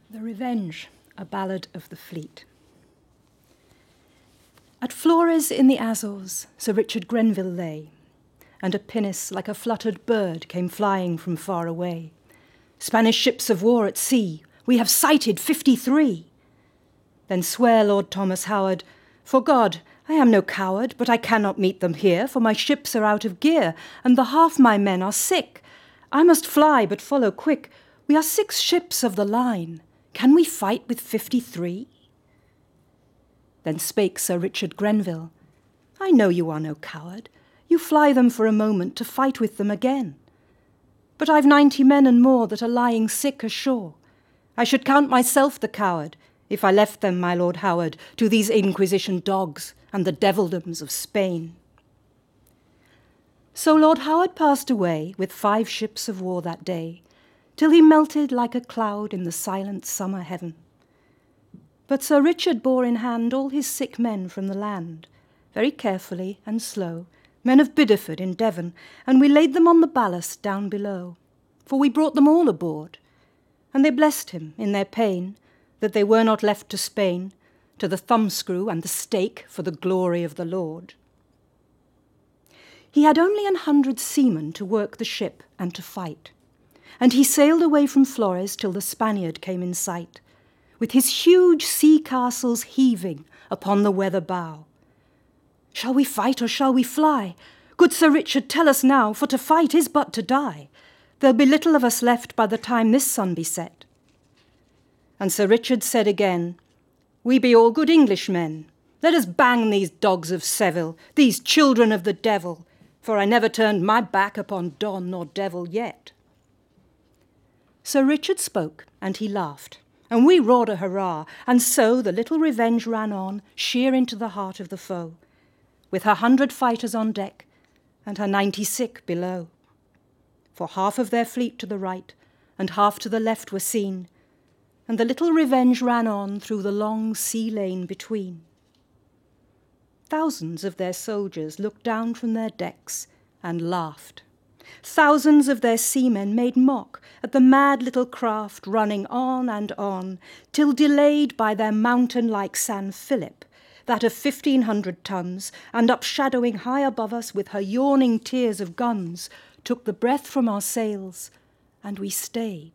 The Revenge, a Ballad of the Fleet. At Flores in the Azores, Sir Richard Grenville lay, and a pinnace like a fluttered bird came flying from far away. Spanish ships of war at sea, we have sighted 53. Then swear Lord Thomas Howard, for God, I am no coward, but I cannot meet them here, for my ships are out of gear, and the half my men are sick. I must fly, but follow quick. We are 6 ships of the line. Can we fight with 53? Then spake Sir Richard Grenville, I know you are no coward. You fly them for a moment to fight with them again. But I've 90 men and more that are lying sick ashore. I should count myself the coward if I left them, my Lord Howard, to these Inquisition dogs and the devildoms of Spain. So Lord Howard passed away with 5 ships of war that day, till he melted like a cloud in the silent summer heaven. But Sir Richard bore in hand all his sick men from the land, very carefully and slow, men of Bideford in Devon, and we laid them on the ballast down below, for we brought them all aboard, and they blessed him in their pain, that they were not left to Spain, to the thumbscrew and the stake for the glory of the Lord. He had only 100 seamen to work the ship and to fight, and he sailed away from Flores till the Spaniard came in sight, with his huge sea castles heaving upon the weather bow. Shall we fight or shall we fly? Good Sir Richard, tell us now, for to fight is but to die. There'll be little of us left by the time this sun be set. And Sir Richard said again, We be all good Englishmen. Let us bang these dogs of Seville, these children of the devil, for I never turned my back upon Don nor devil yet. Sir Richard spoke, and he laughed, and we roared a hurrah, and so the little Revenge ran on, sheer into the heart of the foe, with her 100 fighters on deck, and her 90 sick below. For half of their fleet to the right, and half to the left were seen, and the little Revenge ran on through the long sea lane between. Thousands of their soldiers looked down from their decks and laughed. Thousands of their seamen made mock at the mad little craft running on and on, till delayed by their mountain-like San Philip, that of 1,500 tons, and upshadowing high above us with her yawning tiers of guns, took the breath from our sails, and we stayed.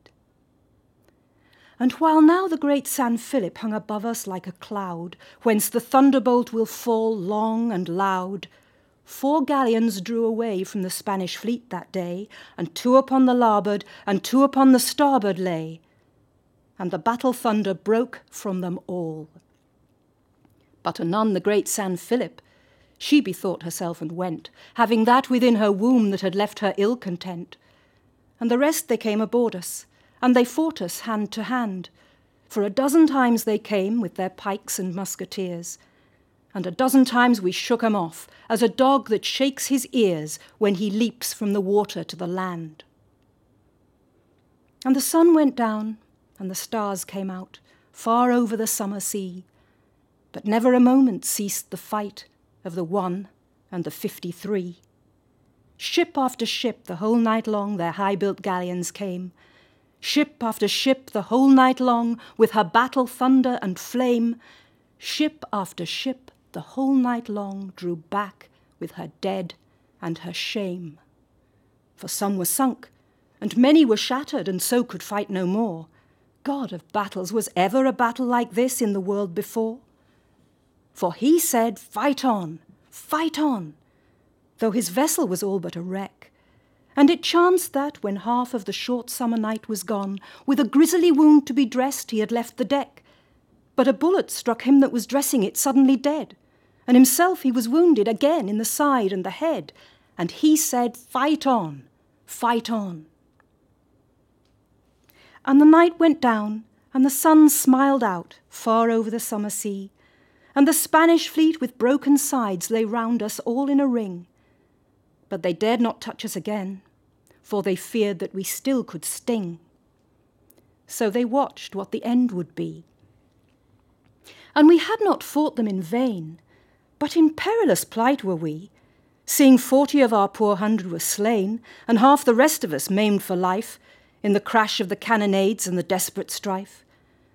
And while now the great San Philip hung above us like a cloud, whence the thunderbolt will fall long and loud, 4 galleons drew away from the Spanish fleet that day, and 2 upon the larboard, and 2 upon the starboard lay, and the battle thunder broke from them all. But anon the great San Philip, she bethought herself and went, having that within her womb that had left her ill content. And the rest they came aboard us, and they fought us hand to hand. For a dozen times they came with their pikes and musketeers, and a dozen times we shook 'em off, as a dog that shakes his ears when he leaps from the water to the land. And the sun went down, and the stars came out, far over the summer sea, but never a moment ceased the fight of the 1 and the 53. Ship after ship the whole night long their high-built galleons came, ship after ship the whole night long with her battle thunder and flame, ship after ship the whole night long drew back with her dead and her shame. For some were sunk, and many were shattered, and so could fight no more. God of battles, was ever a battle like this in the world before? For he said, fight on, though his vessel was all but a wreck. And it chanced that, when half of the short summer night was gone, with a grisly wound to be dressed he had left the deck, but a bullet struck him that was dressing it suddenly dead, and himself he was wounded again in the side and the head, and he said, fight on, fight on. And the night went down, and the sun smiled out far over the summer sea, and the Spanish fleet with broken sides lay round us all in a ring. But they dared not touch us again, for they feared that we still could sting. So they watched what the end would be. And we had not fought them in vain, but in perilous plight were we, seeing 40 of our poor 100 were slain, and half the rest of us maimed for life, in the crash of the cannonades and the desperate strife.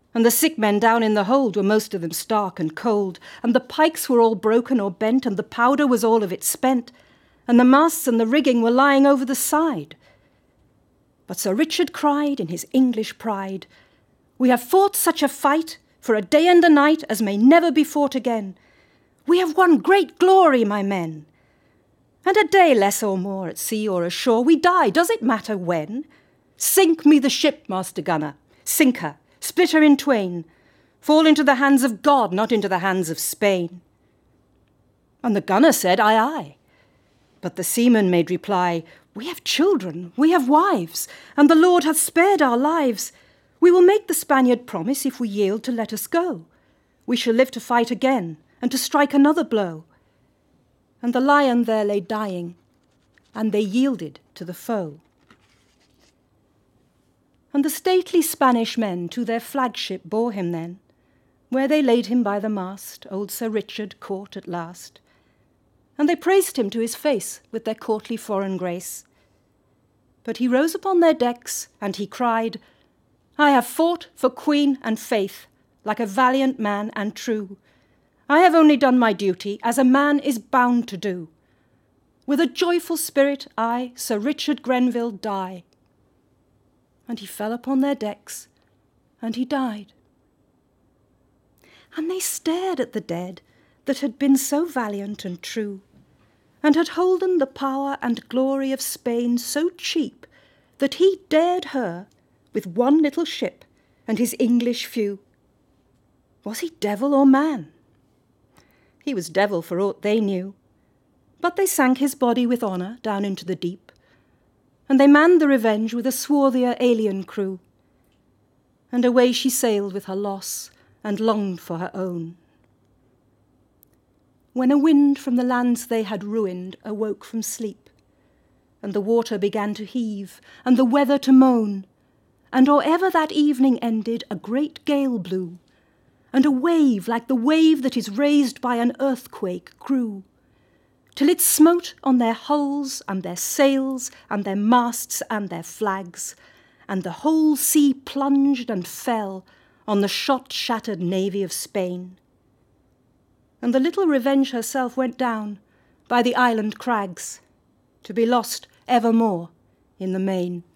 And the sick men down in the hold were most of them stark and cold, and the pikes were all broken or bent, and the powder was all of it spent, and the masts and the rigging were lying over the side. But Sir Richard cried in his English pride, "We have fought such a fight for a day and a night as may never be fought again. We have won great glory, my men. And a day less or more at sea or ashore, we die, does it matter when? Sink me the ship, Master Gunner, sink her, split her in twain, fall into the hands of God, not into the hands of Spain." And the gunner said, "Aye, aye." But the seaman made reply, "We have children, we have wives, and the Lord hath spared our lives. We will make the Spaniard promise if we yield to let us go. We shall live to fight again, and to strike another blow." And the lion there lay dying, and they yielded to the foe. And the stately Spanish men to their flagship bore him then, where they laid him by the mast, old Sir Richard caught at last. And they praised him to his face with their courtly foreign grace. But he rose upon their decks, and he cried, "I have fought for Queen and faith, like a valiant man and true. I have only done my duty, as a man is bound to do. With a joyful spirit I, Sir Richard Grenville, die." And he fell upon their decks, and he died. And they stared at the dead that had been so valiant and true, and had holden the power and glory of Spain so cheap, that he dared her with one little ship and his English few. Was he devil or man? He was devil for aught they knew, but they sank his body with honour down into the deep, and they manned the Revenge with a swarthier alien crew, and away she sailed with her loss and longed for her own. When a wind from the lands they had ruined awoke from sleep, and the water began to heave, and the weather to moan, and or ever that evening ended, a great gale blew, and a wave like the wave that is raised by an earthquake grew, till it smote on their hulls and their sails and their masts and their flags, and the whole sea plunged and fell on the shot-shattered navy of Spain. And the little Revenge herself went down by the island crags, to be lost evermore in the main.